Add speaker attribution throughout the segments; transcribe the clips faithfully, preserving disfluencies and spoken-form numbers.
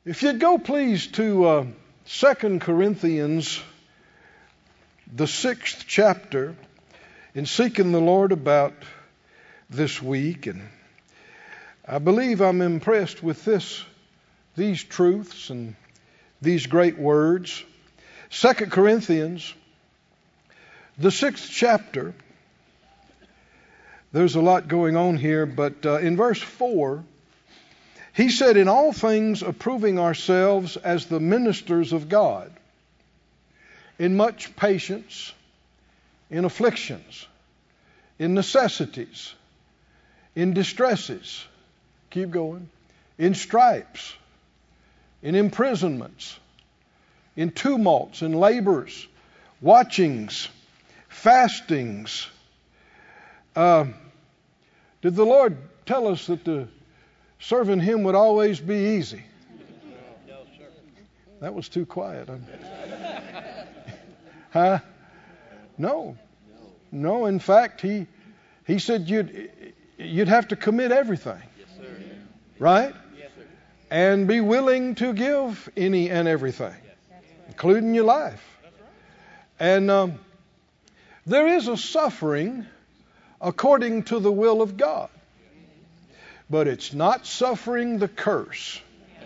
Speaker 1: If you'd go please to uh, Second Corinthians, the sixth chapter, in seeking the Lord about this week. And I believe I'm impressed with this, these truths and these great words. Second Corinthians, the sixth chapter. There's a lot going on here, but uh, in verse four, he said, "In all things approving ourselves as the ministers of God, in much patience, in afflictions, in necessities, in distresses," keep going, "in stripes, in imprisonments, in tumults, in labors, watchings, fastings." Uh, did the Lord tell us that the serving Him would always be easy?
Speaker 2: No, sir.
Speaker 1: That was too quiet. Huh? No. No, in fact, He He said you'd you'd have to commit everything.
Speaker 2: Yes, sir.
Speaker 1: Right?
Speaker 2: Yes, sir.
Speaker 1: And be willing to give any and everything, including your life. And um, there is a suffering according to the will of God. But it's not suffering the curse.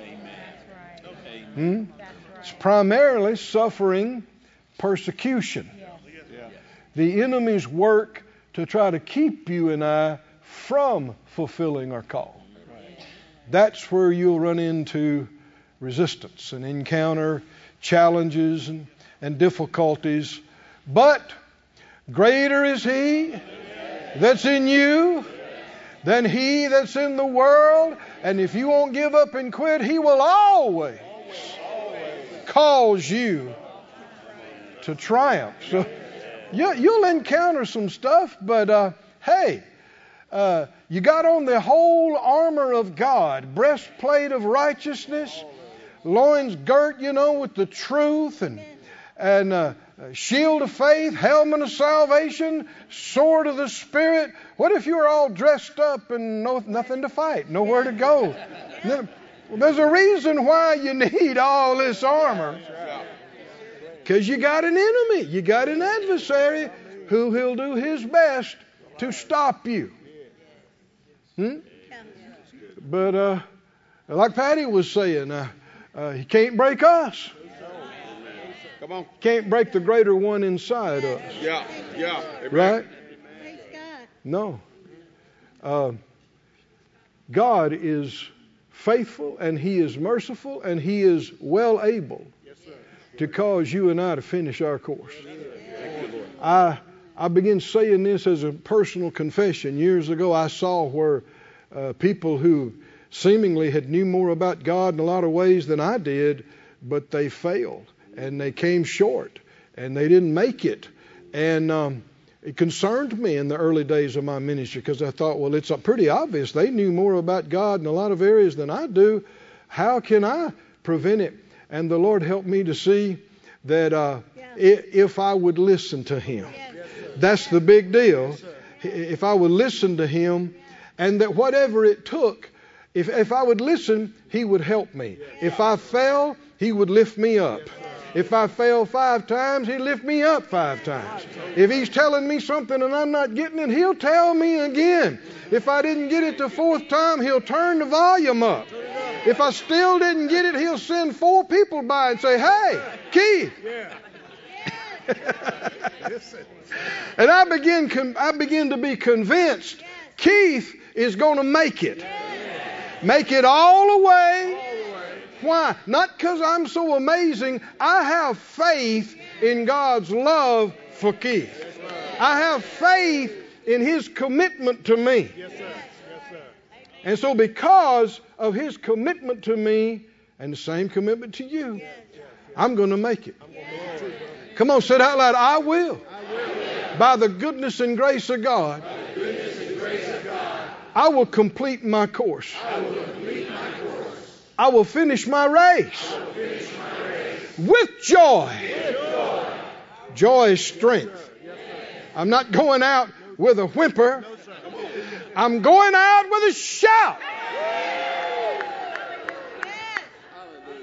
Speaker 1: Hmm? It's primarily suffering persecution. The enemy's work to try to keep you and I from fulfilling our call. That's where you'll run into resistance and encounter challenges and, and difficulties. But greater is He that's in you than he that's in the world. And if you won't give up and quit, He will always cause you to triumph. So you, you'll encounter some stuff, but uh, hey, uh, you got on the whole armor of God, breastplate of righteousness, loins girt, you know, with the truth, and and uh, shield of faith, helmet of salvation, sword of the Spirit. What if you were all dressed up and no, nothing to fight, nowhere to go? Well, there's a reason why you need all this armor. Because you got an enemy. You got an adversary who he'll do his best to stop you. Hmm? But uh, like Patty was saying, uh, uh, he can't break us.
Speaker 3: Come on.
Speaker 1: Can't break the greater one inside us.
Speaker 3: Yeah, yeah.
Speaker 1: Right? No. Uh, God is faithful and He is merciful and He is well able to cause you and I to finish our course. I I began saying this as a personal confession. Years ago I saw where uh, people who seemingly had knew more about God in a lot of ways than I did, but they failed. And they came short, and they didn't make it. And um, it concerned me in the early days of my ministry because I thought, well, it's pretty obvious. They knew more about God in a lot of areas than I do. How can I prevent it? And the Lord helped me to see that uh, yeah. if I would listen to Him, yes. That's the big deal. Yes, if I would listen to Him, and that whatever it took, if, if I would listen, He would help me. Yes. If I fell, He would lift me up. If I fail five times, He'd lift me up five times. If He's telling me something and I'm not getting it, He'll tell me again. If I didn't get it the fourth time, He'll turn the volume up. If I still didn't get it, He'll send four people by and say, "Hey, Keith." And I begin, I begin to be convinced Keith is going to make it. Make it all the way. Why? Not because I'm so amazing. I have faith in God's love for Keith. I have faith in His commitment to me.
Speaker 3: Yes, sir. Yes, sir.
Speaker 1: And so because of His commitment to me and the same commitment to you, I'm going to make it. Come on, say it out loud. I will. By the goodness and grace of God, I will complete my course. I will finish my race,
Speaker 3: finish my race.
Speaker 1: With, joy.
Speaker 3: with joy.
Speaker 1: Joy is strength. I'm not going out with a whimper. I'm going out with a shout.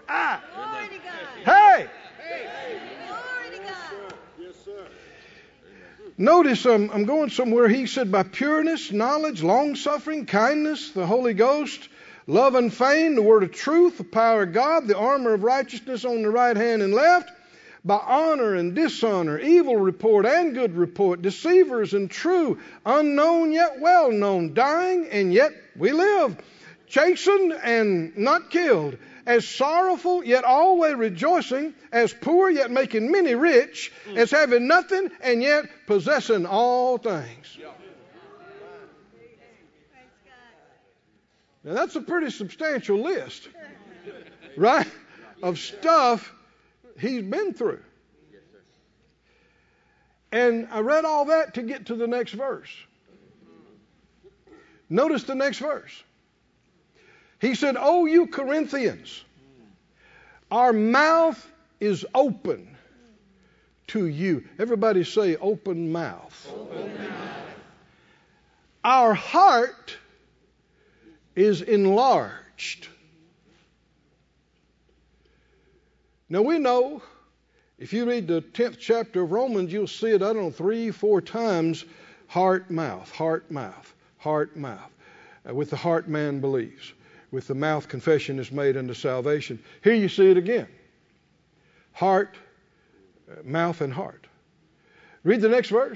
Speaker 1: Ah.
Speaker 2: Glory to God.
Speaker 1: Hey!
Speaker 2: Glory to God.
Speaker 3: Yes, sir.
Speaker 1: Notice um, I'm going somewhere. He said, by pureness, knowledge, long-suffering, kindness, the Holy Ghost, love and fame, the word of truth, the power of God, the armor of righteousness on the right hand and left, by honor and dishonor, evil report and good report, deceivers and true, unknown yet well known, dying and yet we live, chastened and not killed, as sorrowful yet always rejoicing, as poor yet making many rich, as having nothing and yet possessing all things. Now that's a pretty substantial list, right, of stuff he's been through. And I read all that to get to the next verse. Notice the next verse. He said, "O you Corinthians, our mouth is open to you." Everybody say open mouth.
Speaker 3: Open mouth.
Speaker 1: Our heart is enlarged. Now we know, if you read the tenth chapter of Romans, you'll see it, I don't know, three, four times, heart, mouth, heart, mouth, heart, mouth. Uh, with the heart man believes. With the mouth confession is made unto salvation. Here you see it again. Heart, uh, mouth, and heart. Read the next verse.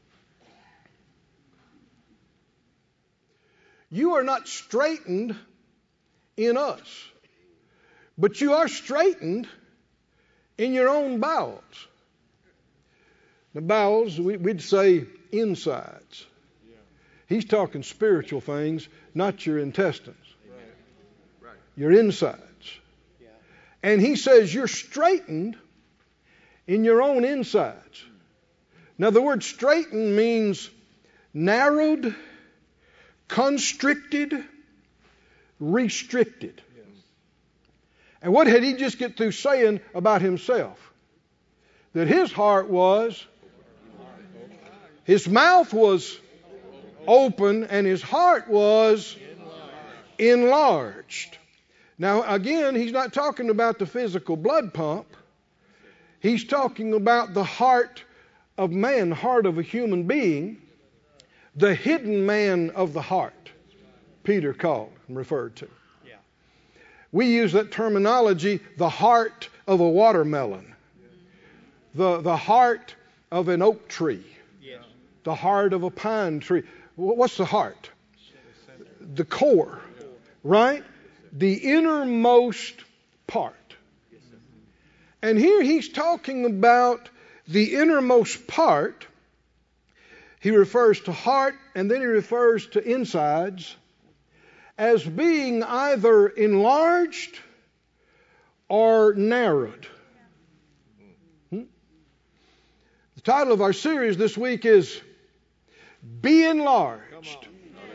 Speaker 1: You are not straightened in us, but you are straightened in your own bowels. The bowels, we, we'd say insides. He's talking spiritual things, not your intestines.
Speaker 3: Right. Right.
Speaker 1: Your insides.
Speaker 3: Yeah.
Speaker 1: And he says you're straightened in your own insides. Now the word straightened means narrowed, constricted, restricted.
Speaker 3: Yes.
Speaker 1: And what had he just get through saying about himself? That his heart was, his mouth was open and his heart was enlarged. Now again, he's not talking about the physical blood pump. He's talking about the heart of man, heart of a human being, the hidden man of the heart, Peter called and referred to.
Speaker 3: Yeah.
Speaker 1: We use that terminology, the heart of a watermelon, the, the heart of an oak tree,
Speaker 3: Yes.
Speaker 1: the heart of a pine tree. What's the heart? The core, right? The innermost part. And here he's talking about the innermost part. He refers to heart and then he refers to insides as being either enlarged or narrowed. Hmm? The title of our series this week is Be Enlarged.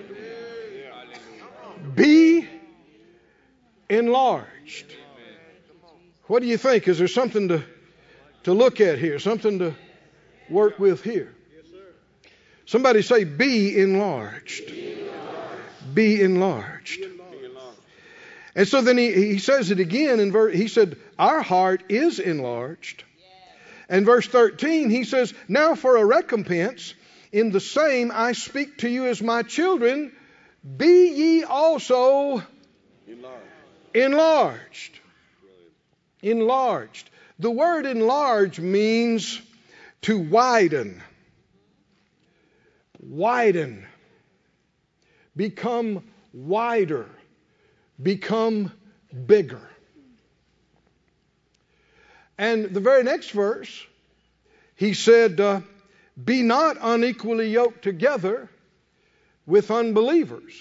Speaker 1: Be enlarged. What do you think? Is there something to, to look at here? Something to work with here? Somebody say, be enlarged. Be enlarged. Be enlarged. And so then he, he says it again in verse, he said, our heart is enlarged. And verse thirteen, he says, now for a recompense, in the same I speak to you as my children, be ye also
Speaker 3: Enlarged.
Speaker 1: enlarged. Enlarged. The word enlarge means to widen. Widen. Become wider. Become bigger. And the very next verse, he said, uh, be not unequally yoked together with unbelievers.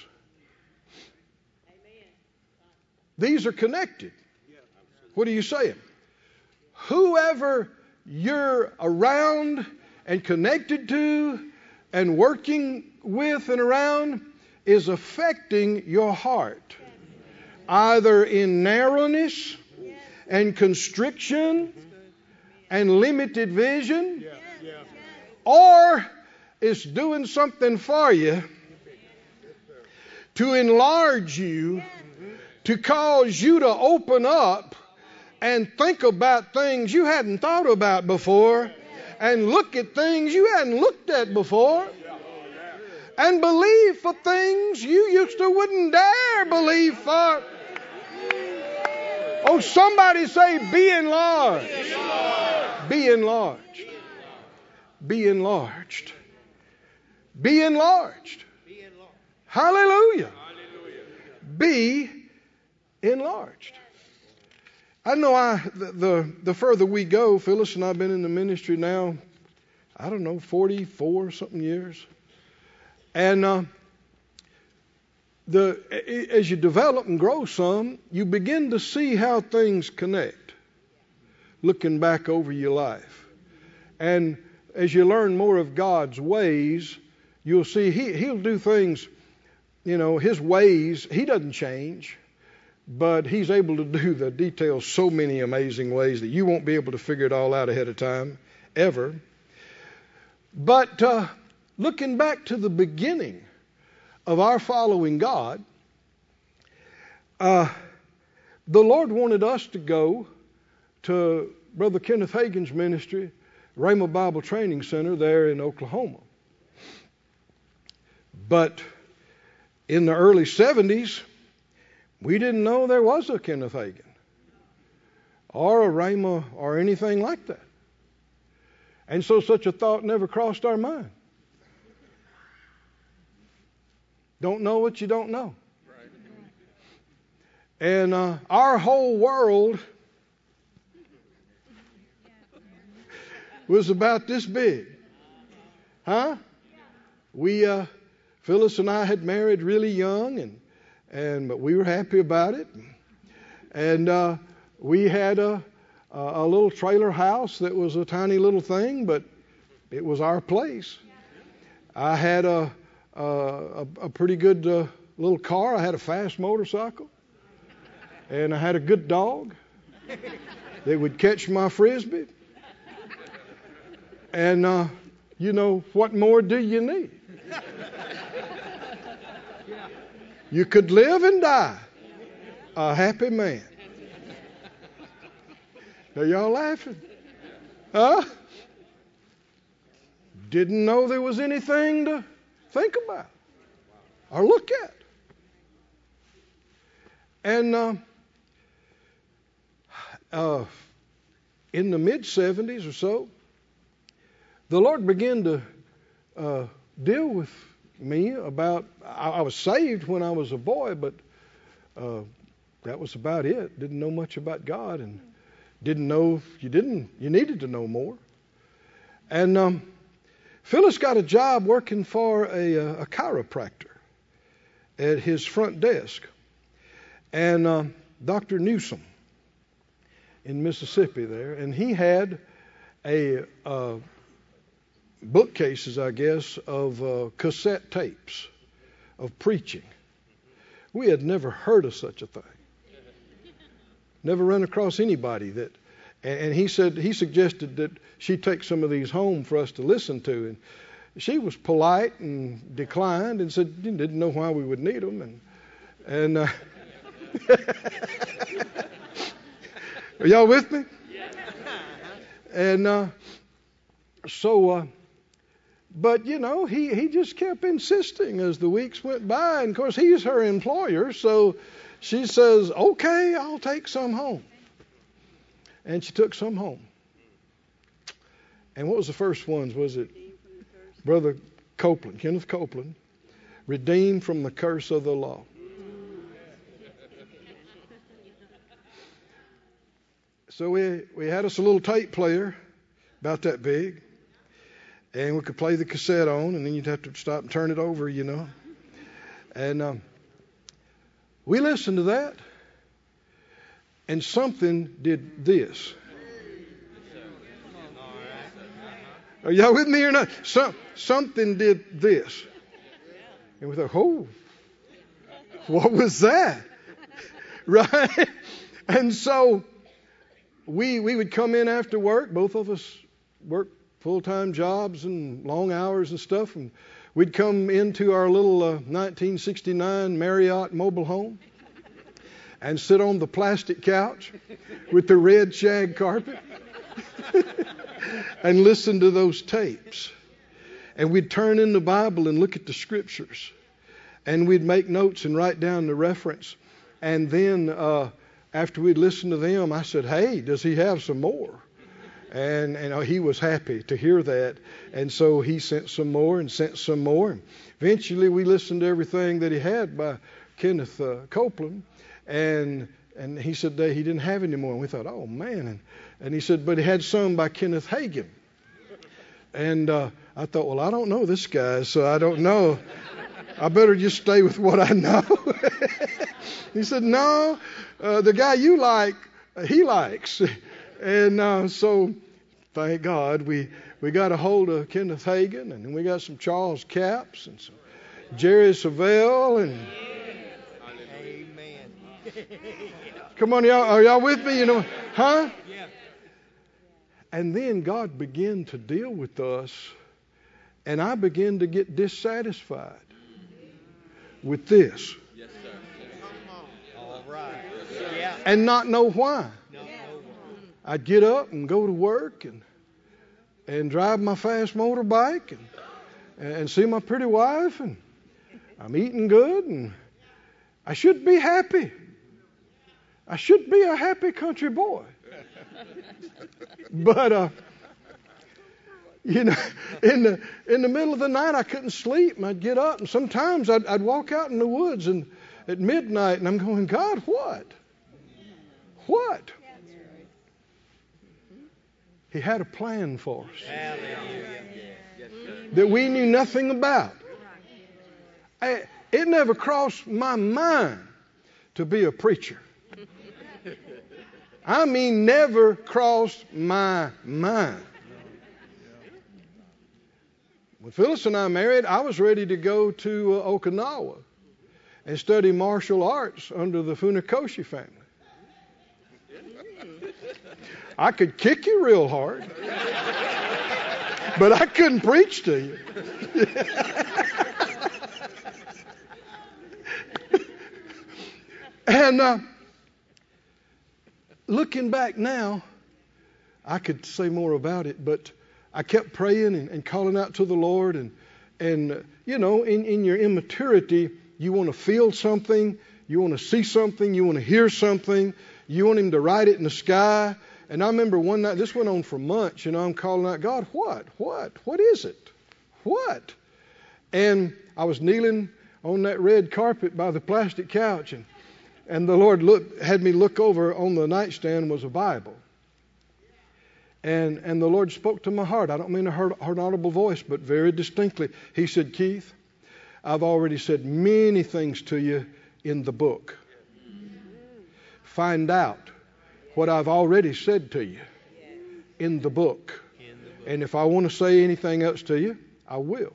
Speaker 2: Amen.
Speaker 1: These are connected. What are you saying? Whoever you're around and connected to and working with and around is affecting your heart. Either in narrowness and constriction and limited vision,
Speaker 3: Yeah. Yeah.
Speaker 1: or it's doing something for you to enlarge you, to cause you to open up and think about things you hadn't thought about before, and look at things you hadn't looked at before, and believe for things you used to wouldn't dare believe for. Oh, somebody say, be enlarged. Be enlarged. Be enlarged. Be enlarged. Hallelujah. Be enlarged. I know I the, the the further we go, Phyllis and I have been in the ministry now, I don't know, forty-four something years. And uh, the as you develop and grow some, you begin to see how things connect, looking back over your life. And as you learn more of God's ways, you'll see he, he'll do things, you know, his ways, he doesn't change, but he's able to do the details so many amazing ways that you won't be able to figure it all out ahead of time, ever. But uh, looking back to the beginning of our following God, uh, the Lord wanted us to go to Brother Kenneth Hagin's ministry, Rhema Bible Training Center there in Oklahoma. But in the early seventies, we didn't know there was a Kenneth Hagin or a Rhema or anything like that. And so such a thought never crossed our mind. Don't know what you don't know. And uh, our whole world was about this big. Huh? We, uh, Phyllis and I had married really young, and and but we were happy about it. And uh, we had a, a little trailer house that was a tiny little thing, but it was our place. I had a a, a pretty good uh, little car. I had a fast motorcycle, and I had a good dog that would catch my frisbee. And, uh, you know, what more do you need? You could live and die a happy man. Are y'all laughing? Huh? Didn't know there was anything to think about or look at. And uh, uh, in the mid-seventies or so, the Lord began to uh, deal with me about, I, I was saved when I was a boy, but uh, that was about it. Didn't know much about God, and didn't know, you didn't, you needed to know more. And um, Phyllis got a job working for a, a chiropractor at his front desk. And uh, Doctor Newsom in Mississippi there, and he had a uh, bookcases, I guess, of uh, cassette tapes of preaching. We had never heard of such a thing. Never run across anybody that, and he said, he suggested that she take some of these home for us to listen to. And she was polite and declined and said, you didn't know why we would need them. And, and, uh, are y'all with me? And, uh, so, uh, but, you know, he, he just kept insisting as the weeks went by. And, of course, he's her employer. So she says, okay, I'll take some home. And she took some home. And what was the first ones? Was it Brother Copeland, Kenneth Copeland, Redeemed from the Curse of the Law. So we, we had us a little tape player about that big. And we could play the cassette on, and then you'd have to stop and turn it over, you know. And um, we listened to that, and something did this. Are y'all with me or not? Some, something did this. And we thought, oh, what was that? Right? And so we we would come in after work. Both of us worked full-time jobs and long hours and stuff, and we'd come into our little uh, nineteen sixty-nine Marriott mobile home, and sit on the plastic couch with the red shag carpet and listen to those tapes. And we'd turn in the Bible and look at the scriptures. And we'd make notes and write down the reference. And then uh, after we'd listened to them, I said, hey, does he have some more? And, and he was happy to hear that. And so he sent some more and sent some more. Eventually, we listened to everything that he had by Kenneth uh, Copeland. And and he said that he didn't have any more. And we thought, oh, man. And, and he said, but he had some by Kenneth Hagin. And uh, I thought, well, I don't know this guy, so I don't know. I better just stay with what I know. He said, no, uh, the guy you like, uh, he likes. And uh, so, thank God, we, we got a hold of Kenneth Hagin, and then we got some Charles Capps and some Jerry Savelle. And
Speaker 4: Amen.
Speaker 1: Come on, y'all, are y'all with me? You know, huh?
Speaker 4: Yeah.
Speaker 1: And then God began to deal with us, and I began to get dissatisfied with this.
Speaker 3: Yes, sir.
Speaker 4: All right. Yeah.
Speaker 1: And not know why.
Speaker 4: No, no.
Speaker 1: I'd get up and go to work and and drive my fast motorbike and and see my pretty wife, and I'm eating good, and I should be happy. I should be a happy country boy. But uh, you know, in the in the middle of the night I couldn't sleep, and I'd get up, and sometimes I'd, I'd walk out in the woods and at midnight, and I'm going, God, what? What? He had a plan for us
Speaker 4: Hallelujah.
Speaker 1: that we knew nothing about. I, it never crossed my mind to be a preacher. I mean, never crossed my mind. When Phyllis and I married, I was ready to go to uh, Okinawa and study martial arts under the Funakoshi family. I could kick you real hard, but I couldn't preach to you. And uh, looking back now, I could say more about it, but I kept praying and, and calling out to the Lord. And, and uh, you know, in, in your immaturity, you want to feel something, you want to see something, you want to hear something, you want Him to write it in the sky. And I remember one night, this went on for months, you know, I'm calling out, God, what? What? What is it? What? And I was kneeling on that red carpet by the plastic couch, and And the Lord looked, had me look over on the nightstand was a Bible. And and the Lord spoke to my heart. I don't mean a heard, heard audible voice, but very distinctly. He said, Keith, I've already said many things to you in the book. Find out what I've already said to you in the book. And if I want to say anything else to you, I will.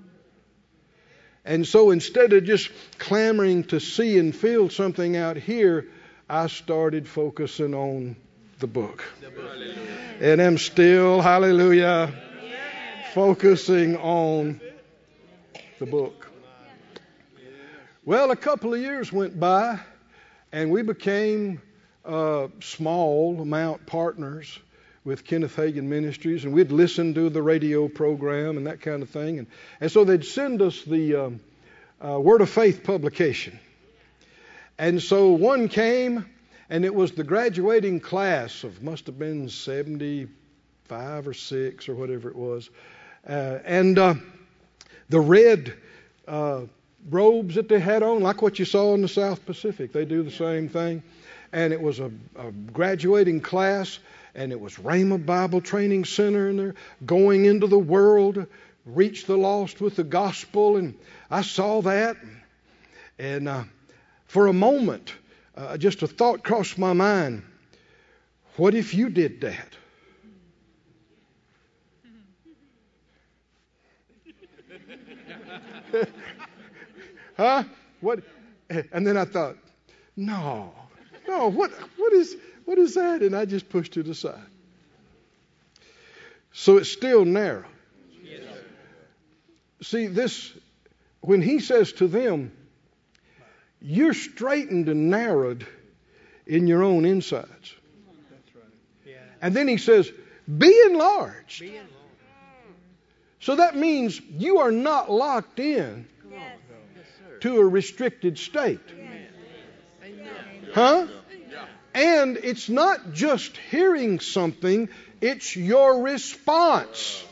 Speaker 1: And so instead of just clamoring to see and feel something out here, I started focusing on the book. And I'm still, hallelujah, focusing on the book. Well, a couple of years went by, and we became uh, small amount partners with Kenneth Hagin Ministries, and we'd listen to the radio program and that kind of thing. And, and so they'd send us the um, uh, Word of Faith publication. And so one came, and it was the graduating class of, must have been seventy-five or six or whatever it was. Uh, and uh, the red uh, robes that they had on, like what you saw in the South Pacific, they do the same thing. And it was a, a graduating class. And it was Rhema Bible Training Center, and they're going into the world, reach the lost with the gospel. And I saw that. And uh, for a moment, uh, just a thought crossed my mind. What if you did that? Huh? What? And then I thought, no, no, what, what is... What is that? And I just pushed it aside. So it's still narrow. Yes. See, this, when he says to them, you're straightened and narrowed in your own insides.
Speaker 4: That's right. Yeah.
Speaker 1: And then he says, be enlarged.
Speaker 4: Be enlarged.
Speaker 1: So that means you are not locked in
Speaker 2: Yes.
Speaker 1: to a restricted state. Huh? And it's not just hearing something, it's your response.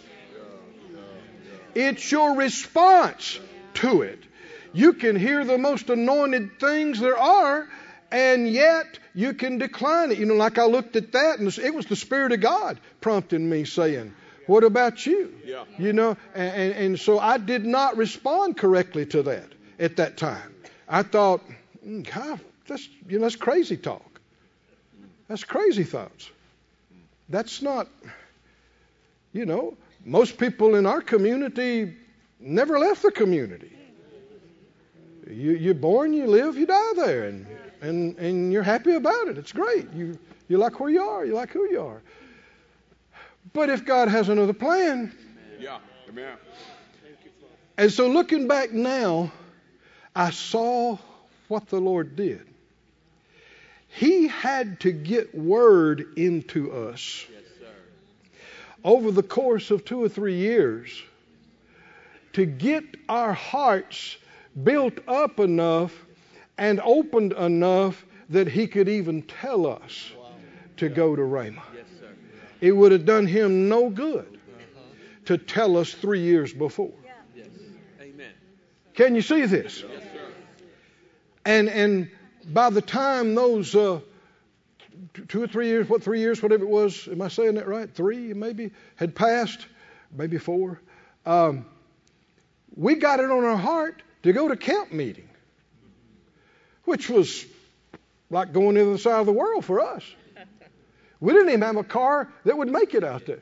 Speaker 1: It's your response to it. You can hear the most anointed things there are, and yet you can decline it. You know, like I looked at that, and it was the Spirit of God prompting me saying, what about you?
Speaker 3: Yeah.
Speaker 1: You know, and, and, and so I did not respond correctly to that at that time. I thought, mm, God, that's, you know, that's crazy talk. That's crazy thoughts. That's not, you know, most people in our community never left the community. You, you're born, you live, you die there, and, and, and you're happy about it. It's great. You, you like where you are. You like who you are. But if God has another plan.
Speaker 3: Yeah. Amen.
Speaker 1: And so looking back now, I saw what the Lord did. He had to get word into us over the course of two or three years to get our hearts built up enough and opened enough that he could even tell us to go to Rhema. It would have done him no good to tell us three years before.
Speaker 3: Amen.
Speaker 1: Can you see this? And and by the time those uh, two or three years, what three years, whatever it was, am I saying that right? Three maybe had passed, maybe four. Um, we got it on our heart to go to camp meeting, which was like going to the other side of the world for us. We didn't even have a car that would make it out there.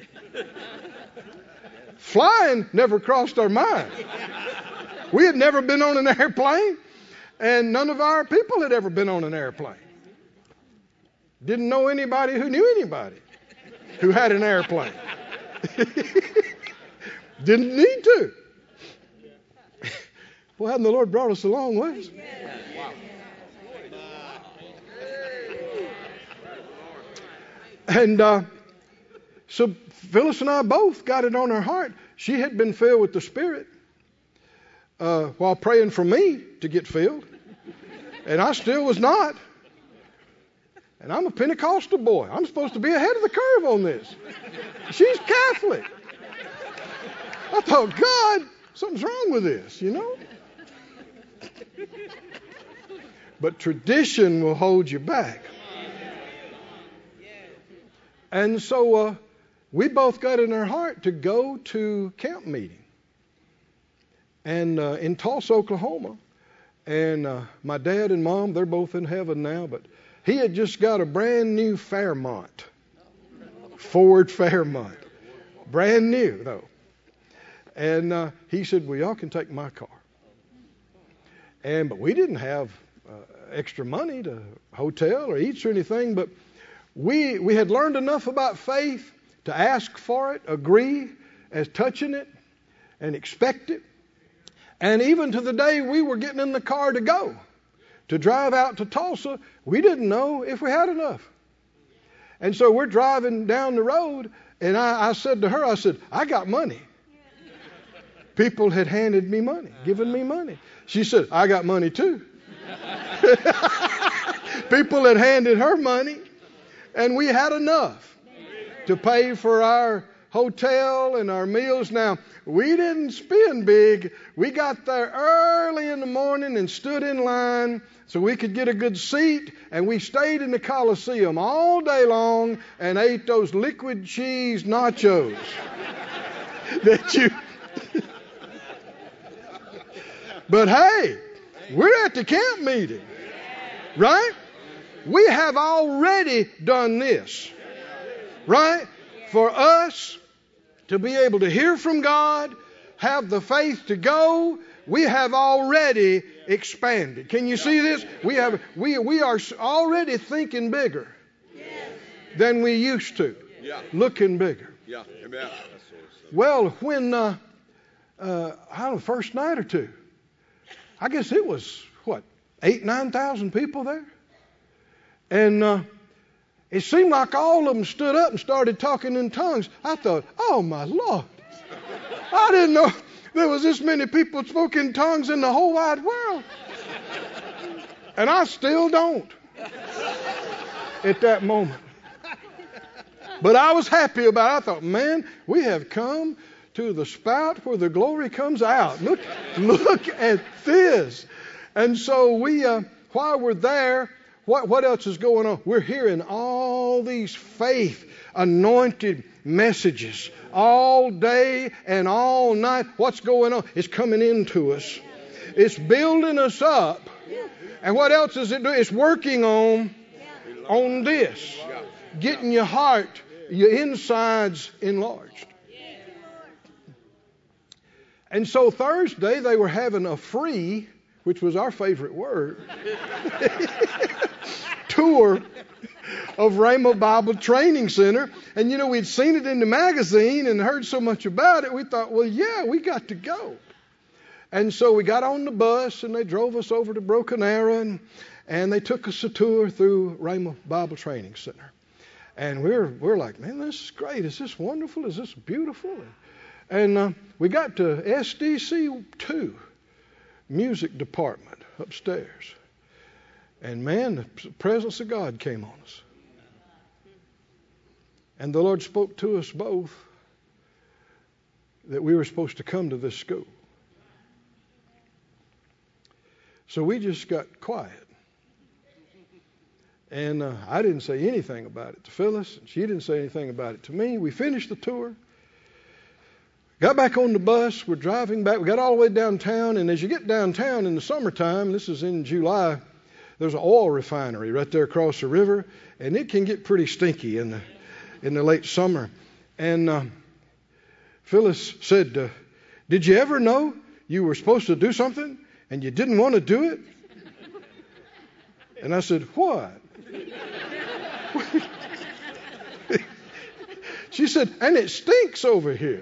Speaker 1: Flying never crossed our mind. We had never been on an airplane, and none of our people had ever been on an airplane. Didn't know anybody who knew anybody who had an airplane. Didn't need to. Well, hasn't the Lord brought us a long ways? And uh, so Phyllis and I both got it on our heart. She had been filled with the Spirit uh, while praying for me to get filled. And I still was not. And I'm a Pentecostal boy. I'm supposed to be ahead of the curve on this. She's Catholic. I thought, God, something's wrong with this, you know? But tradition will hold you back. And so uh, we both got in our heart to go to camp meeting. And uh, in Tulsa, Oklahoma. And uh, my dad and mom, they're both in heaven now, but he had just got a brand new Fairmont. Ford Fairmont. Brand new, though. And uh, he said, well, y'all can take my car. And but we didn't have uh, extra money to hotel or eats or anything, but we we had learned enough about faith to ask for it, agree as touching it, and expect it. And even to the day we were getting in the car to go, to drive out to Tulsa, we didn't know if we had enough. And so we're driving down the road, and I, I said to her, I said, I got money. People had handed me money, given me money. She said, I got money too. People had handed her money, and we had enough to pay for our hotel and our meals. Now, we didn't spend big. We got there early in the morning and stood in line so we could get a good seat, and we stayed in the Coliseum all day long and ate those liquid cheese nachos that you... But hey, we're at the camp meeting, right? We have already done this, right? For us to be able to hear from God, have the faith to go, we have already expanded. Can you see this? We have we we are already thinking bigger than we used to.
Speaker 3: Yeah.
Speaker 1: Looking bigger.
Speaker 3: Yeah. Amen.
Speaker 1: Well, when uh, uh, I don't know, first night or two, I guess it was what eight nine thousand people there, And uh, it seemed like all of them stood up and started talking in tongues. I thought, oh my Lord, I didn't know there was this many people spoke in tongues in the whole wide world. And I still don't at that moment. But I was happy about it. I thought, man, we have come to the spout where the glory comes out. Look, look at this. And so we, uh, while we're there, what, what else is going on? We're hearing all these faith anointed messages all day and all night. What's going on? It's coming into us. It's building us up. And what else is it doing? It's working on, on this. Getting your heart, your insides enlarged. And so Thursday they were having a free, which was our favorite word, tour of Rhema Bible Training Center. And you know, we'd seen it in the magazine and heard so much about it, we thought, well, yeah, we got to go. And so we got on the bus and they drove us over to Broken Arrow and, and they took us a tour through Rhema Bible Training Center. And we're we're like, man, this is great. Is this wonderful? Is this beautiful? And uh, we got to S D C two, music department upstairs. And man, the presence of God came on us. And the Lord spoke to us both that we were supposed to come to this school. So we just got quiet. And uh, I didn't say anything about it to Phyllis, and she didn't say anything about it to me. We finished the tour, got back on the bus, we're driving back. We got all the way downtown, and as you get downtown in the summertime, this is in July, there's an oil refinery right there across the river, and it can get pretty stinky in the in the late summer. And uh, Phyllis said, uh, did you ever know you were supposed to do something and you didn't want to do it? And I said, what? She said, and it stinks over here.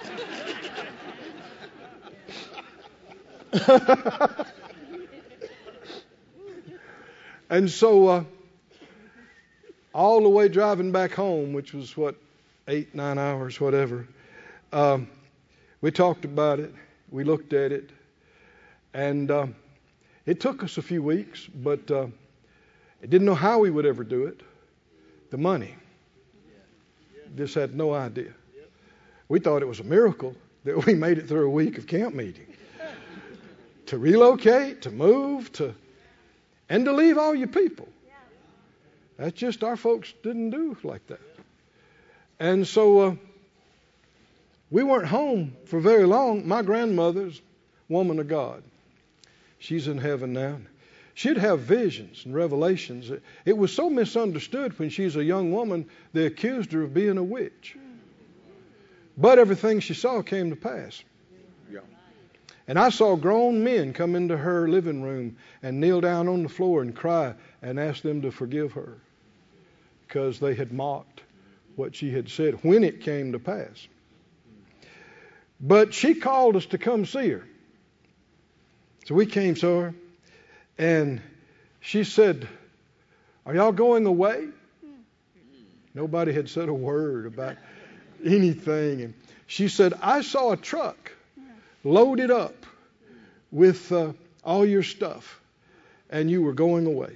Speaker 1: And so uh, all the way driving back home, which was what, eight, nine hours, whatever, um, we talked about it. We looked at it. And uh, it took us a few weeks, but uh, I didn't know how we would ever do it. The money. Just had no idea. We thought it was a miracle that we made it through a week of camp meeting. To relocate, to move, to and to leave all your people. That's just our folks didn't do like that. And so uh, we weren't home for very long. My grandmother's woman of God. She's in heaven now. She'd have visions and revelations. It, it was so misunderstood when she's a young woman, they accused her of being a witch. But everything she saw came to pass.
Speaker 3: Yeah.
Speaker 1: And I saw grown men come into her living room and kneel down on the floor and cry and ask them to forgive her because they had mocked what she had said when it came to pass. But she called us to come see her. So we came to her, and she said, are y'all going away? Nobody had said a word about anything. And she said, I saw a truck loaded up with uh, all your stuff, and you were going away.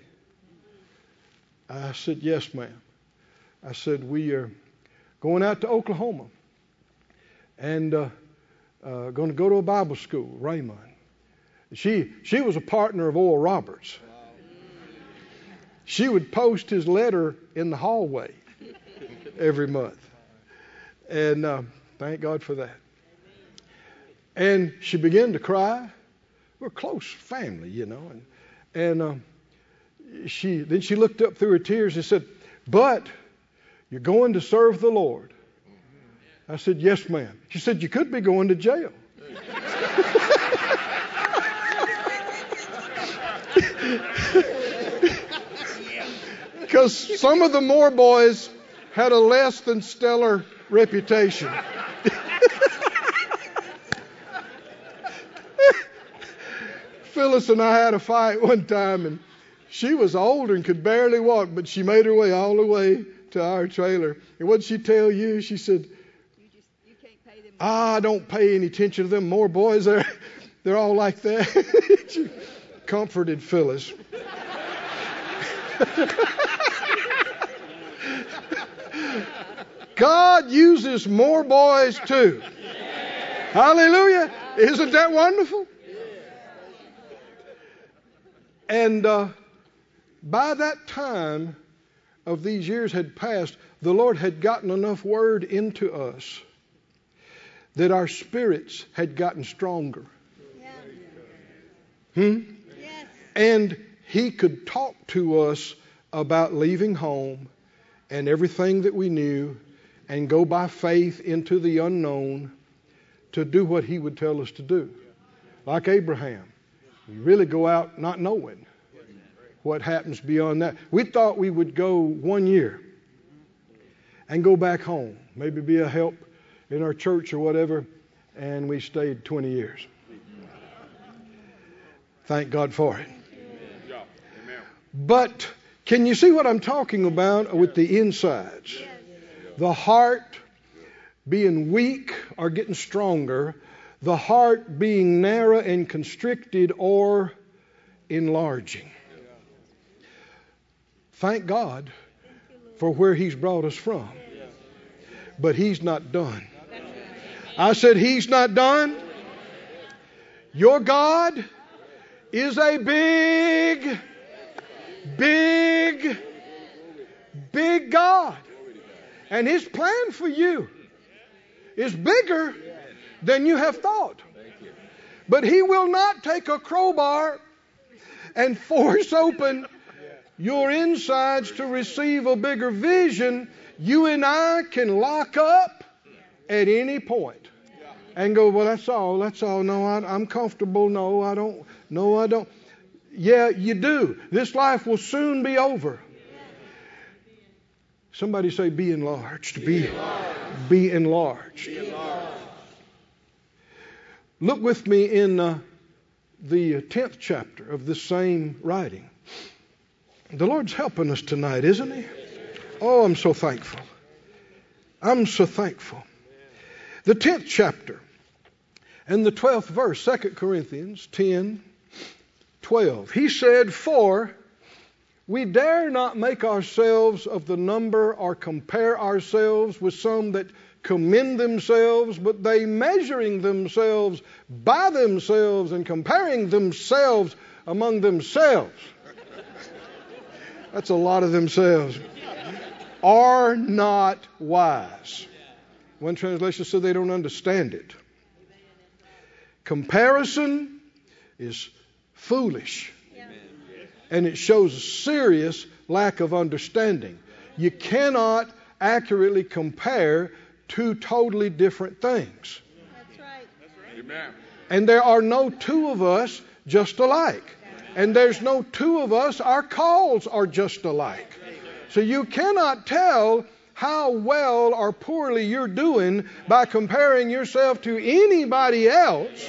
Speaker 1: I said, yes, ma'am. I said, we are going out to Oklahoma and uh, uh, going to go to a Bible school, Rhema. She she was a partner of Oral Roberts. She would post his letter in the hallway every month. And uh, thank God for that. And she began to cry. We're close family, you know. And, and uh, she then she looked up through her tears and said, but you're going to serve the Lord. I said, yes, ma'am. She said, you could be going to jail. Because some of the Moore boys had a less than stellar reputation. Phyllis and I had a fight one time, and She was older and could barely walk, but she made her way all the way to our trailer. And what did she tell you? She said,
Speaker 2: You just you can't pay them.
Speaker 1: I don't pay any attention to them. More boys, they're, they're all like that. She comforted Phyllis. God uses more boys too. Hallelujah. Isn't that wonderful? And uh, by that time of these years had passed, the Lord had gotten enough word into us that our spirits had gotten stronger.
Speaker 2: Yeah.
Speaker 1: Hmm?
Speaker 2: Yes.
Speaker 1: And He could talk to us about leaving home and everything that we knew and go by faith into the unknown to do what He would tell us to do. Like Abraham. We really go out not knowing what happens beyond that. We thought we would go one year and go back home, maybe be a help in our church or whatever, and we stayed twenty years. Thank God for it. But can you see what I'm talking about with the insides? The heart being weak or getting stronger, the heart being narrow and constricted or enlarging. Thank God for where He's brought us from. But He's not done. I said He's not done. Your God is a big, big, big God. And His plan for you is bigger than you have thought. But He will not take a crowbar and force open your insides to receive a bigger vision. You and I can lock up at any point and go, well, that's all, that's all. No, I, I'm comfortable. No, I don't. No, I don't. Yeah, you do. This life will soon be over. Somebody say, be enlarged. Be, be enlarged. Be enlarged. Look with me in uh, the tenth chapter of this same writing. The Lord's helping us tonight, isn't He? Oh, I'm so thankful. I'm so thankful. The tenth chapter and the twelfth verse, Second Corinthians ten, twelve. He said, for we dare not make ourselves of the number or compare ourselves with some that commend themselves, but they measuring themselves by themselves and comparing themselves among themselves. That's a lot of themselves. Are not wise. One translation said they don't understand it. Comparison is foolish. And it shows a serious lack of understanding. You cannot accurately compare two totally different things.
Speaker 2: That's right.
Speaker 3: Amen.
Speaker 1: And there are no two of us just alike. And there's no two of us, our calls are just alike. So you cannot tell how well or poorly you're doing by comparing yourself to anybody else.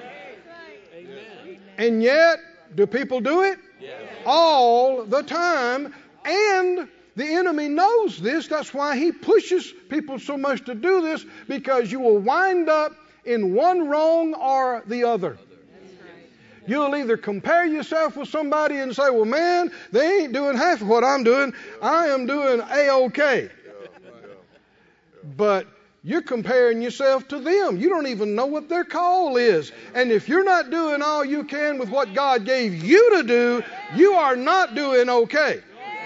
Speaker 1: And yet, do people do it? All the time. And the enemy knows this. That's why he pushes people so much to do this, because you will wind up in one wrong or the other. You'll either compare yourself with somebody and say, well, man, they ain't doing half of what I'm doing. I am doing A-OK. But you're comparing yourself to them. You don't even know what their call is. And if you're not doing all you can with what God gave you to do, you are not doing okay.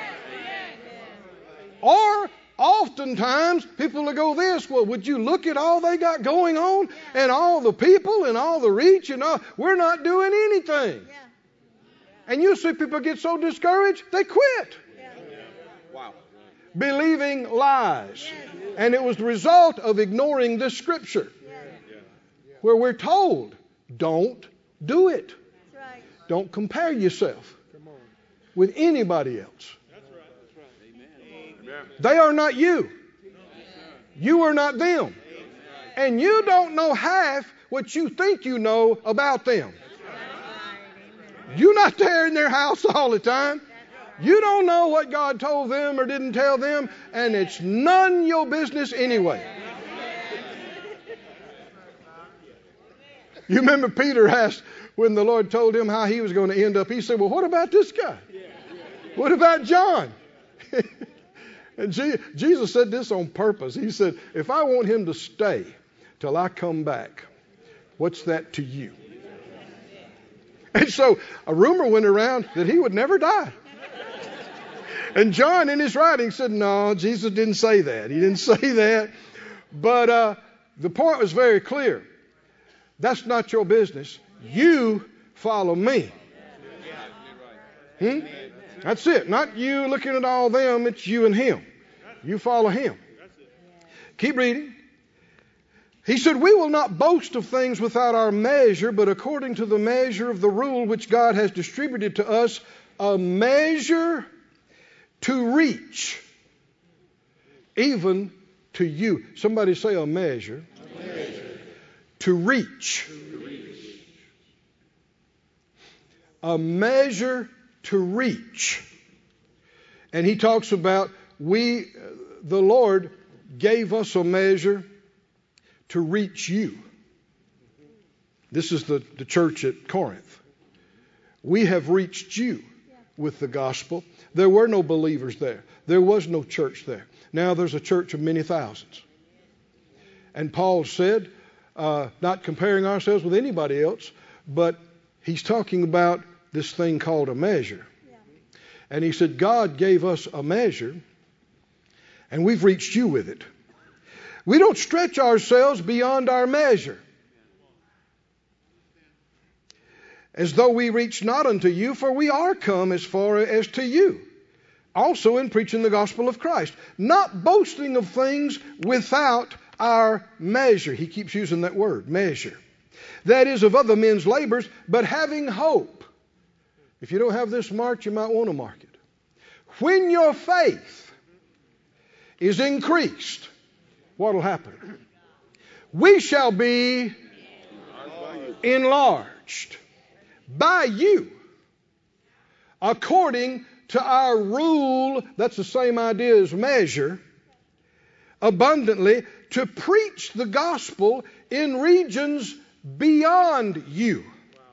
Speaker 1: Or oftentimes people will go this, well, would you look at all they got going on and all the people and all the reach and all, we're not doing anything.
Speaker 2: Yeah.
Speaker 1: And you see people get so discouraged, they quit.
Speaker 2: Yeah.
Speaker 3: Wow.
Speaker 1: Believing lies.
Speaker 2: Yes.
Speaker 1: And it was the result of ignoring this scripture
Speaker 2: Yeah.
Speaker 1: where we're told, don't do it.
Speaker 2: That's right.
Speaker 1: Don't compare yourself with anybody else. They are not you. You are not them. And you don't know half what you think you know about them. You're not there in their house all the time. You don't know what God told them or didn't tell them, and it's none your business anyway. You remember Peter asked when the Lord told him how he was going to end up. He said, well, what about this guy? What about John? And Jesus said this on purpose. He said, if I want him to stay till I come back, what's that to you? And so a rumor went around that he would never die. And John in his writing said, no, Jesus didn't say that. He didn't say that. But uh, the point was very clear. That's not your business. You follow me. Hmm? That's it. Not you looking at all them. It's you and him. You follow him. Keep reading. He said, we will not boast of things without our measure, but according to the measure of the rule which God has distributed to us, a measure to reach, even to you. Somebody say a measure. A measure. To reach. To reach. A measure to reach. And he talks about we, the Lord gave us a measure to reach you. This is the, the church at Corinth. We have reached you with the gospel. There were no believers there. There was no church there. Now there's a church of many thousands. And Paul said, uh, not comparing ourselves with anybody else, but he's talking about this thing called a measure. Yeah. And he said, God gave us a measure, and we've reached you with it. We don't stretch ourselves beyond our measure, as though we reach not unto you, for we are come as far as to you, also in preaching the gospel of Christ, not boasting of things without our measure. He keeps using that word, measure. That is, of other men's labors, but having hope. If you don't have this marked, you might want to mark it. When your faith is increased, what will happen? We shall be enlarged by you, according to our rule, that's the same idea as measure, abundantly, to preach the gospel in regions beyond you.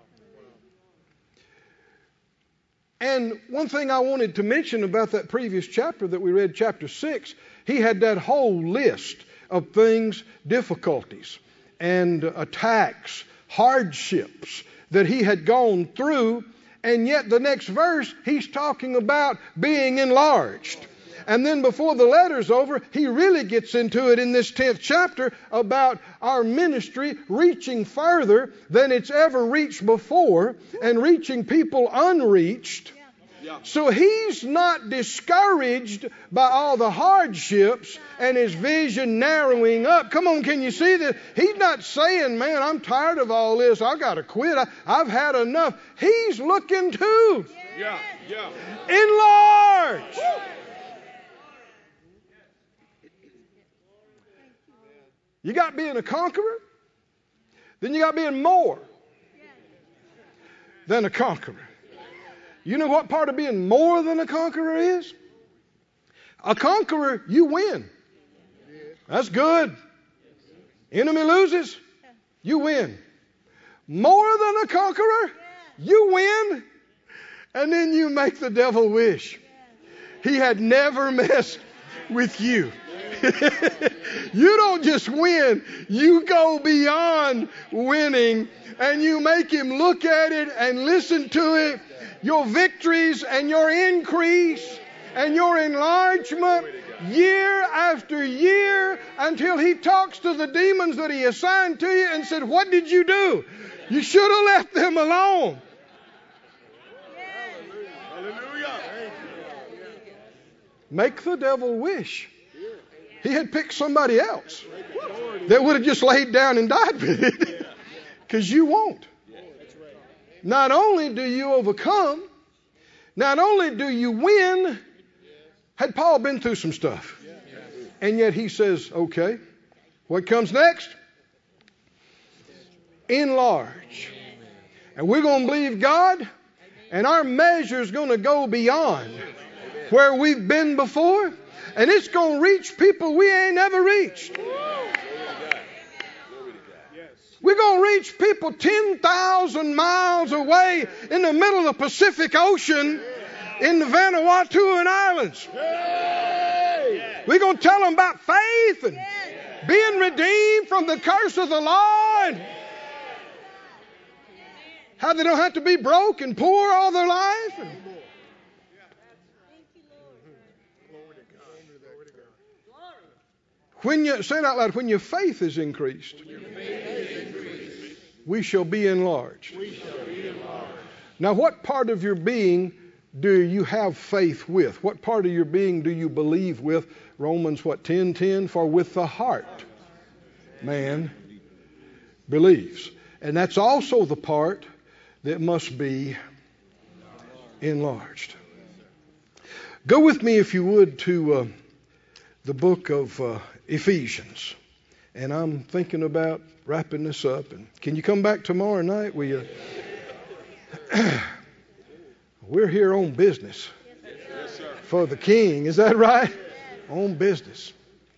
Speaker 1: And one thing I wanted to mention about that previous chapter that we read, chapter six, he had that whole list of things, difficulties and attacks, hardships that he had gone through, and yet the next verse he's talking about being enlarged. And then before the letter's over, he really gets into it in this tenth chapter about our ministry reaching further than it's ever reached before and reaching people unreached. Yeah. So he's not discouraged by all the hardships and his vision narrowing up. Come on, can you see that? He's not saying, man, I'm tired of all this. I've got to quit. I, I've had enough. He's looking to
Speaker 3: yeah, yeah.
Speaker 1: enlarge. Woo. You got being a conqueror, then you got being more than a conqueror. You know what part of being more than a conqueror is? A conqueror, you win. That's good. Enemy loses, you win. More than a conqueror, you win. And then you make the devil wish he had never messed with you. You don't just win, you go beyond winning, and you make him look at it and listen to it. Your victories and your increase and your enlargement year after year, until he talks to the demons that he assigned to you and said, what did you do? You should have left them alone.
Speaker 3: Hallelujah.
Speaker 1: Make the devil wish he had picked somebody else that would have just laid down and died with it. Because you won't. Not only do you overcome, not only do you win, had Paul been through some stuff. And yet he says, okay, what comes next? Enlarge. And we're going to believe God, and our measure is going to go beyond where we've been before. And it's going to reach people we ain't never reached. We're going to reach people ten thousand miles away in the middle of the Pacific Ocean in the Vanuatu Islands. We're going to tell them about faith and being redeemed from the curse of the law, and how they don't have to be broke and poor all their life. And when you say it out loud, when your faith is increased, we shall be enlarged. Now, what part of your being do you have faith with? What part of your being do you believe with? Romans, what, ten ten? For with the heart man believes. And that's also the part that must be enlarged. Go with me, if you would, to uh, the book of uh, Ephesians. And I'm thinking about wrapping this up. And can you come back tomorrow night? We, uh, we're here on business for the King. Is that right? On business.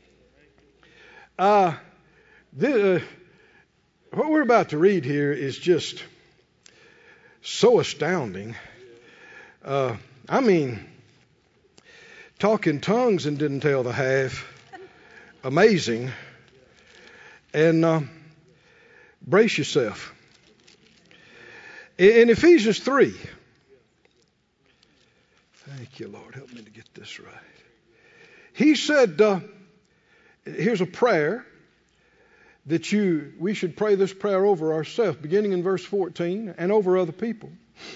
Speaker 1: Uh, this, uh, what we're about to read here is just so astounding. Uh, I mean, talk in tongues and didn't tell the half. Amazing. And uh, brace yourself. In, in Ephesians three. Thank you, Lord. Help me to get this right. He said, uh, here's a prayer that you we should pray this prayer over ourselves, beginning in verse fourteen, and over other people.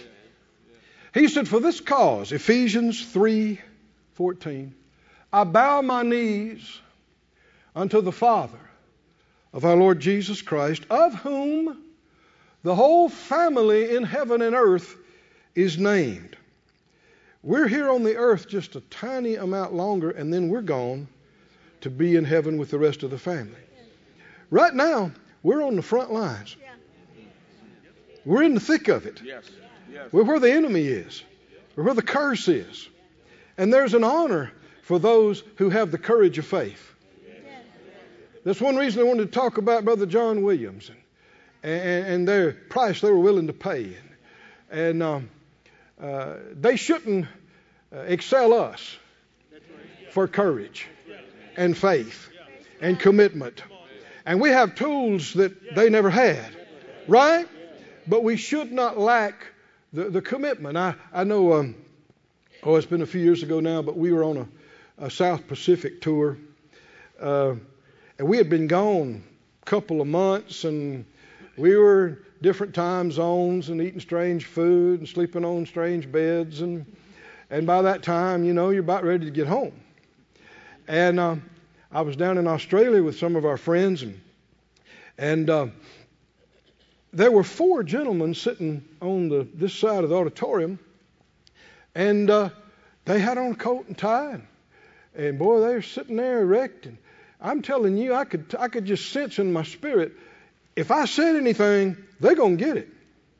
Speaker 1: He said, for this cause, Ephesians three fourteen, I bow my knees unto the Father of our Lord Jesus Christ, of whom the whole family in heaven and earth is named. We're here on the earth just a tiny amount longer, and then we're gone to be in heaven with the rest of the family. Right now, we're on the front lines. We're in the thick of it. We're where the enemy is. We're where the curse is. And there's an honor for those who have the courage of faith. That's one reason I wanted to talk about Brother John Williams and, and, and their price they were willing to pay. And, and um, uh, they shouldn't uh, excel us for courage and faith and commitment. And we have tools that they never had, right? But we should not lack the, the commitment. I, I know, um, oh, it's been a few years ago now, but we were on a, a South Pacific tour. Uh, and we had been gone a couple of months, and we were different time zones and eating strange food and sleeping on strange beds. And, and by that time, you know, you're about ready to get home. And uh, I was down in Australia with some of our friends, and, and uh, there were four gentlemen sitting on the this side of the auditorium, and uh, they had on a coat and tie, and, and boy, they were sitting there erect. And I'm telling you, I could I could just sense in my spirit, if I said anything, they're going to get it.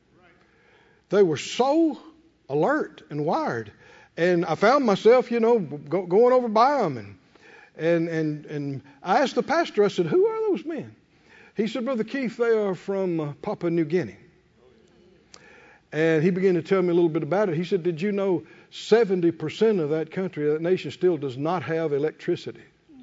Speaker 1: They were so alert and wired, and I found myself, you know, go, going over by them, and and and and I asked the pastor. I said, "Who are those men?" He said, "Brother Keith, they are from uh, Papua New Guinea." And he began to tell me a little bit about it. He said, "Did you know seventy percent of that country, that nation, still does not have electricity?"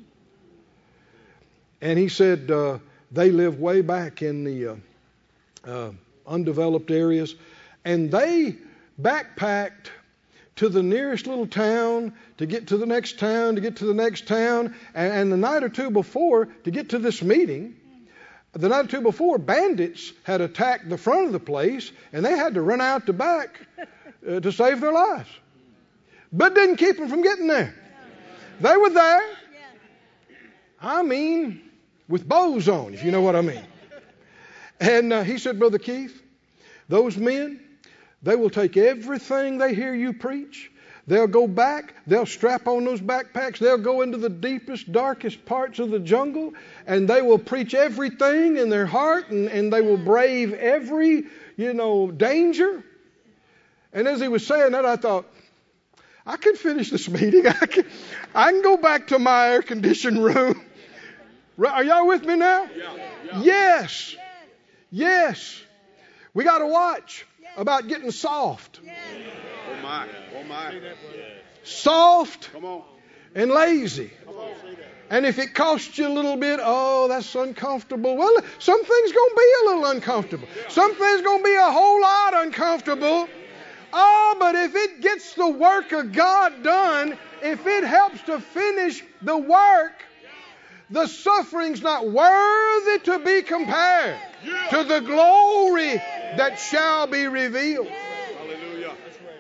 Speaker 1: And he said uh, they live way back in the uh, uh, undeveloped areas, and they backpacked to the nearest little town to get to the next town, to get to the next town, and, and the night or two before, to get to this meeting, the night or two before, bandits had attacked the front of the place, and they had to run out the back uh, to save their lives. But didn't keep them from getting there. They were there. I mean, with bows on, if you know what I mean. And uh, he said, "Brother Keith, those men, they will take everything they hear you preach. They'll go back. They'll strap on those backpacks. They'll go into the deepest, darkest parts of the jungle, and they will preach everything in their heart, and, and they will brave every, you know, danger." And as he was saying that, I thought, I can finish this meeting. I can, I can go back to my air-conditioned room. Are y'all with me now?
Speaker 3: Yeah. Yeah.
Speaker 1: Yes. Yes. We got to watch about getting soft.
Speaker 3: Oh my. Oh my.
Speaker 1: Soft
Speaker 3: Come on.
Speaker 1: and lazy.
Speaker 3: Come on.
Speaker 1: And if it costs you a little bit, oh, that's uncomfortable. Well, some things going to be a little uncomfortable. Some things going to be a whole lot uncomfortable. Oh, but if it gets the work of God done, if it helps to finish the work, the suffering's not worthy to be compared to the glory that shall be revealed.
Speaker 3: Hallelujah.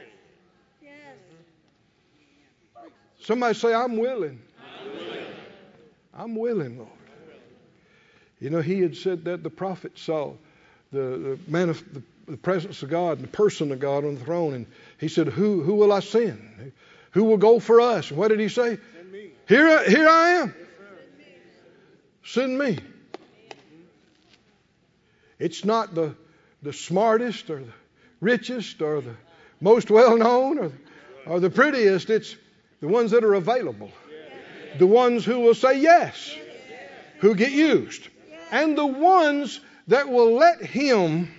Speaker 1: Somebody say, I'm willing. I'm willing, Lord. You know, he had said that the prophet saw the, the man of the, the presence of God and the person of God on the throne, and he said, who who will I send? Who will go for us? And what did he say?
Speaker 3: Send me.
Speaker 1: Here, here I am. Send me. It's not the, the smartest or the richest or the most well-known or, or the prettiest. It's the ones that are available. The ones who will say yes, who get used. And the ones that will let Him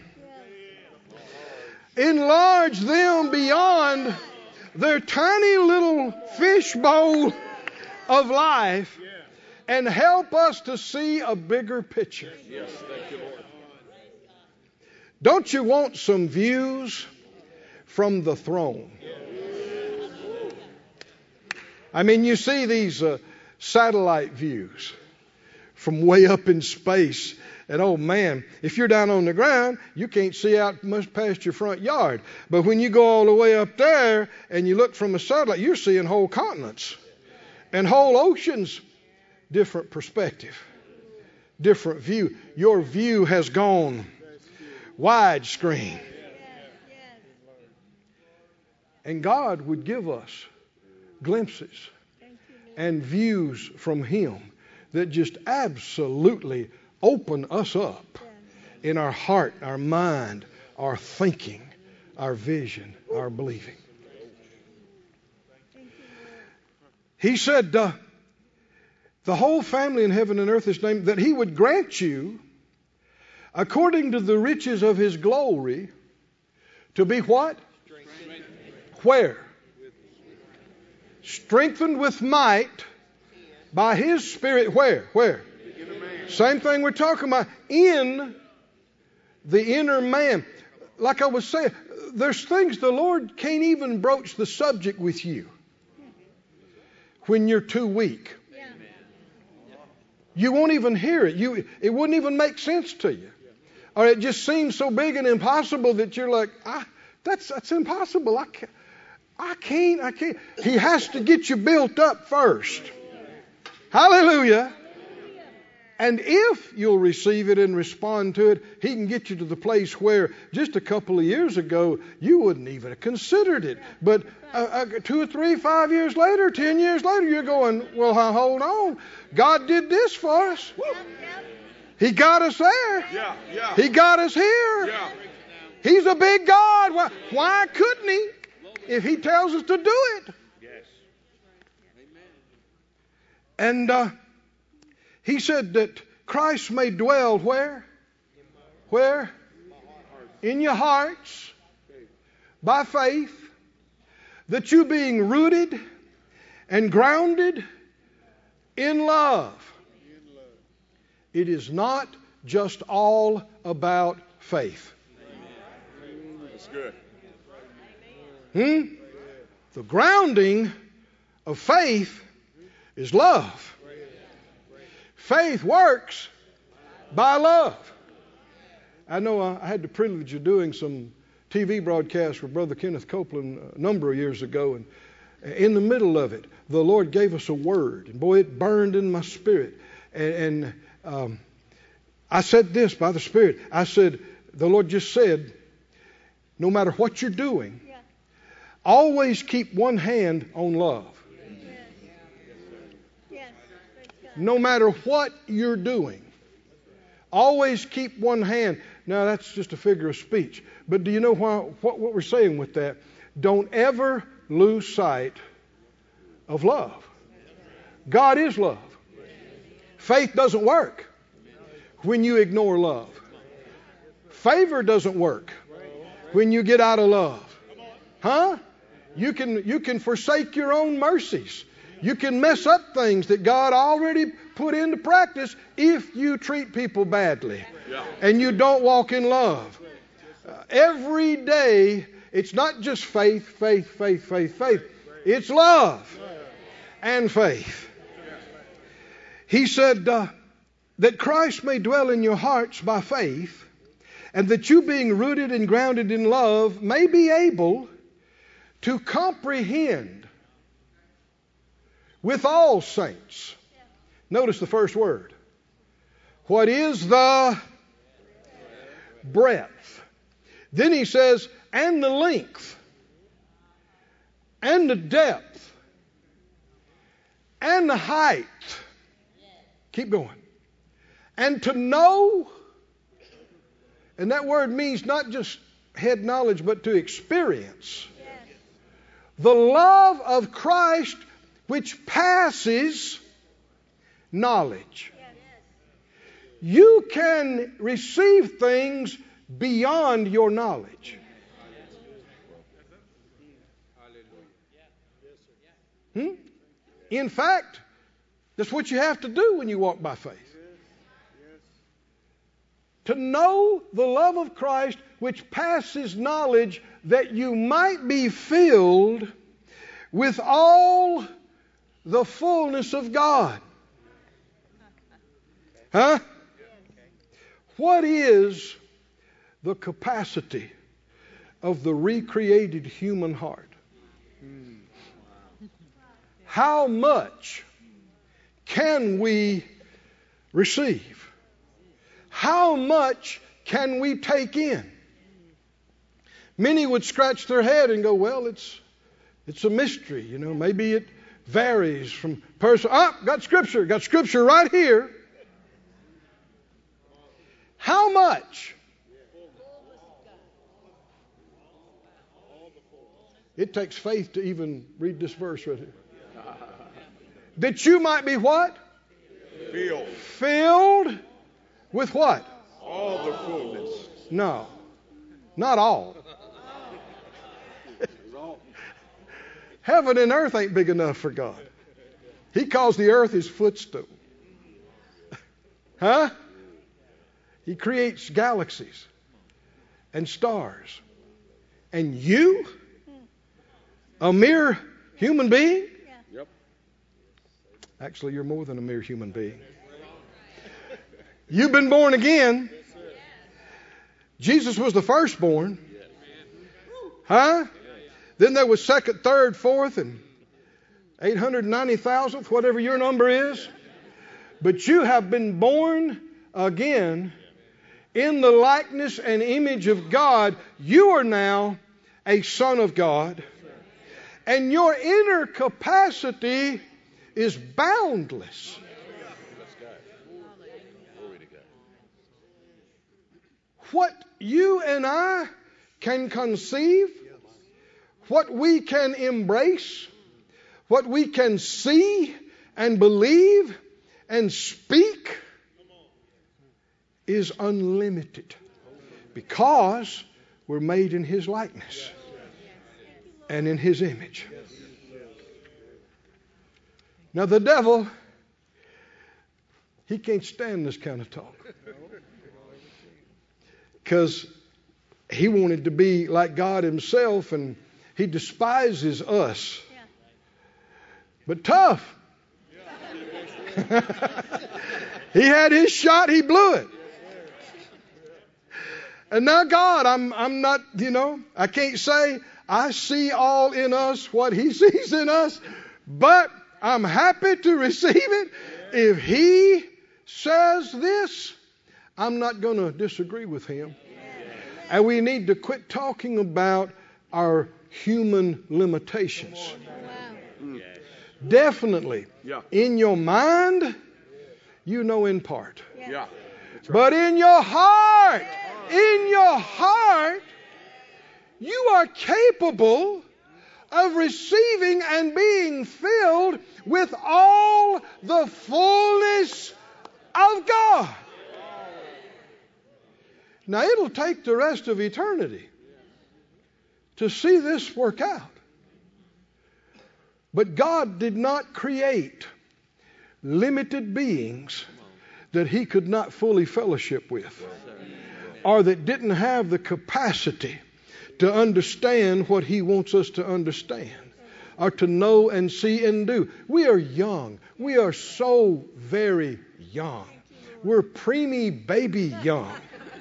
Speaker 1: enlarge them beyond their tiny little fishbowl of life and help us to see a bigger picture.
Speaker 3: Yes, thank you, Lord.
Speaker 1: Don't you want some views from the throne? I mean, you see these uh, satellite views from way up in space. And oh man, if you're down on the ground, you can't see out much past your front yard. But when you go all the way up there and you look from a satellite, you're seeing whole continents and whole oceans. Different perspective, different view. Your view has gone widescreen. And God would give us glimpses and views from Him that just absolutely open us up in our heart, our mind, our thinking, our vision, our believing. He said, uh, the whole family in heaven and earth is named, that He would grant you, according to the riches of His glory, to be what? Where? Strengthened with might by His Spirit. Where? Where? Same thing we're talking about. In the inner man. Like I was saying, there's things the Lord can't even broach the subject with you when you're too weak. You won't even hear it. You, it wouldn't even make sense to you. Or it just seems so big and impossible that you're like, ah, that's that's impossible. I can't, I can't, I can't. He has to get you built up first. Hallelujah. And if you'll receive it and respond to it, He can get you to the place where just a couple of years ago, you wouldn't even have considered it. But uh, uh, two or three, five years later, ten years later, you're going, well, hold on. God did this for us. He got us there.
Speaker 3: Yeah, yeah.
Speaker 1: He got us here.
Speaker 3: Yeah.
Speaker 1: He's a big God. Why, why couldn't He if He tells us to do it?
Speaker 3: Yes.
Speaker 1: And uh, He said that Christ may dwell where? Where? In your hearts by faith, that you being rooted and grounded in love. It is not just all about faith.
Speaker 3: That's good.
Speaker 1: Hmm? The grounding of faith is love. Faith works by love. I know I had the privilege of doing some T V broadcasts with Brother Kenneth Copeland a number of years ago, and in the middle of it, the Lord gave us a word, and boy, it burned in my spirit. And, and um, I said this by the Spirit. I said, the Lord just said, no matter what you're doing,
Speaker 2: Yeah.
Speaker 1: always keep one hand on love.
Speaker 2: Yes. Yes. Praise God.
Speaker 1: No matter what you're doing, always keep one hand. Now, that's just a figure of speech. But do you know why, what, what we're saying with that? Don't ever lose sight of love. God is love. Faith doesn't work when you ignore love. Favor doesn't work when you get out of love. Huh? You can, you can forsake your own mercies. You can mess up things that God already put into practice if you treat people badly and you don't walk in love. Uh, every day, it's not just faith, faith, faith, faith, faith. It's love and faith. He said uh, that Christ may dwell in your hearts by faith, and that you, being rooted and grounded in love, may be able to comprehend with all saints. Notice the first word. What is the breadth? Then he says, and the length, and the depth, and the height. Keep going. And to know, and that word means not just head knowledge, but to experience. Yes. The love of Christ which passes knowledge. Yes. You can receive things beyond your knowledge. Hmm? In fact, that's what you have to do when you walk by faith. To know the love of Christ which passes knowledge, that you might be filled with all the fullness of God. Huh? What is the capacity of the recreated human heart? How much can we receive? How much can we take in? Many would scratch their head and go, well, it's it's a mystery. You know, maybe it varies from person. Ah, got scripture. Got scripture right here. How much? It takes faith to even read this verse right here. That you might be what?
Speaker 3: Filled.
Speaker 1: Filled with what?
Speaker 3: All the fullness.
Speaker 1: No, not all. Heaven and earth ain't big enough for God. He calls the earth his footstool. Huh? He creates galaxies and stars. And you, a mere human being?
Speaker 3: Yep.
Speaker 1: Actually, you're more than a mere human being. You've been born again. Jesus was the firstborn. Huh? Then there was second, third, fourth, and eight hundred ninety thousandth, whatever your number is. But you have been born again in the likeness and image of God. You are now a son of God. And your inner capacity is boundless. What you and I can conceive, what we can embrace, what we can see and believe and speak is unlimited, because we're made in His likeness and in His image. Now the devil, he can't stand this kind of talk, because he wanted to be like God himself, and he despises us. Yeah. But tough. Yeah. He had his shot, he blew it. And now God, I'm I'm not, you know, I can't say I see all in us what he sees in us, but I'm happy to receive it. If he says this, I'm not going to disagree with him. And we need to quit talking about our human limitations. Mm. Definitely. Yeah. In your mind, you know in part.
Speaker 3: Yeah. Right.
Speaker 1: But in your heart, in your heart, you are capable of receiving and being filled with all the fullness of God. Now, it'll take the rest of eternity to see this work out. But God did not create limited beings that He could not fully fellowship with, or that didn't have the capacity to understand what He wants us to understand, or to know and see and do. We are young. We are so very young. We're preemie baby young.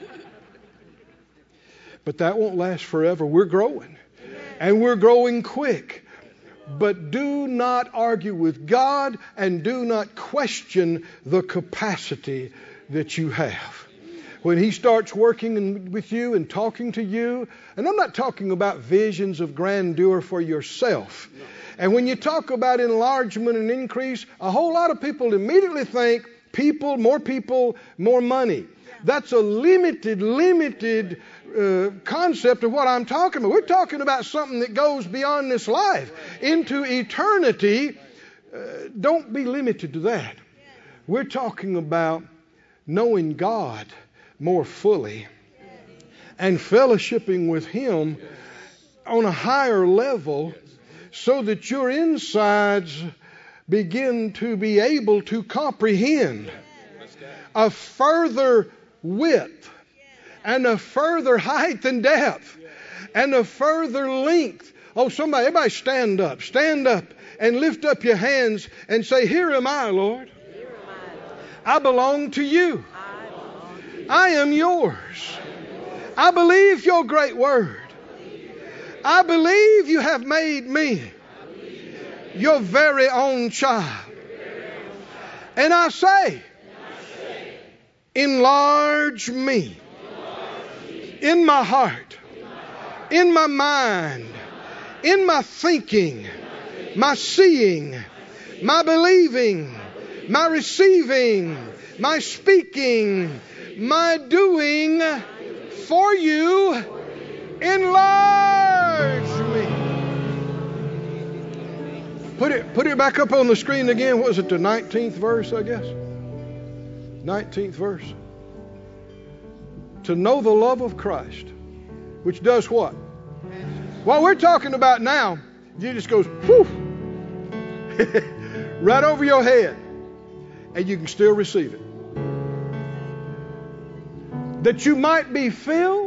Speaker 1: But that won't last forever. We're growing. And we're growing quick. But do not argue with God, and do not question the capacity that you have. When He starts working with you and talking to you, and I'm not talking about visions of grandeur for yourself. And when you talk about enlargement and increase, a whole lot of people immediately think people, more people, more money. That's a limited, limited uh, concept of what I'm talking about. We're talking about something that goes beyond this life into eternity. Uh, don't be limited to that. We're talking about knowing God more fully and fellowshipping with Him on a higher level, so that your insides begin to be able to comprehend a further width and a further height and depth and a further length. Oh, somebody, everybody stand up. Stand up and lift up your hands and say, "Here am I, Lord. I belong to you. I am yours. I believe your great word. I believe you have made me your very own child. And I say, enlarge me in my heart, in my mind, in my thinking, my seeing, my believing, my receiving, my speaking, my doing for you. Enlarge me." Put it, put it back up on the screen again. What was it, the nineteenth verse, I guess? nineteenth verse. To know the love of Christ, which does what? What we're talking about now, it just goes, whew, right over your head, and you can still receive it. That you might be filled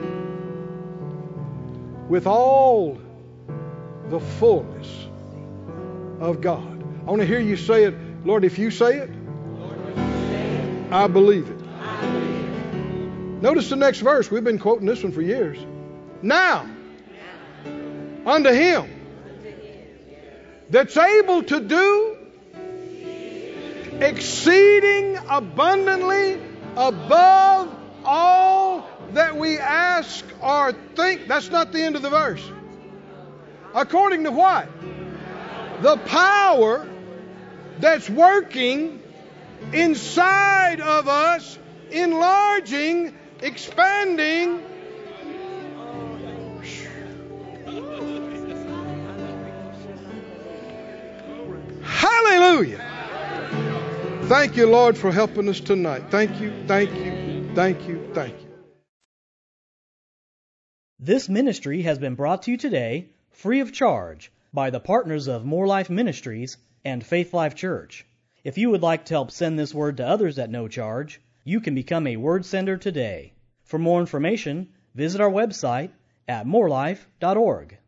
Speaker 1: with all the fullness of God. I want to hear you say it. Lord, if you say it, I believe it. Notice the next verse. We've been quoting this one for years. Now, unto Him that's able to do exceeding abundantly above all that we ask or think. That's not the end of the verse. According to what? The power that's working inside of us, enlarging, expanding. Hallelujah. Thank you, Lord, for helping us tonight. Thank you, thank you, thank you, thank you.
Speaker 5: This ministry has been brought to you today free of charge by the partners of More Life Ministries and Faith Life Church. If you would like to help send this word to others at no charge, you can become a word sender today. For more information, visit our website at more life dot org.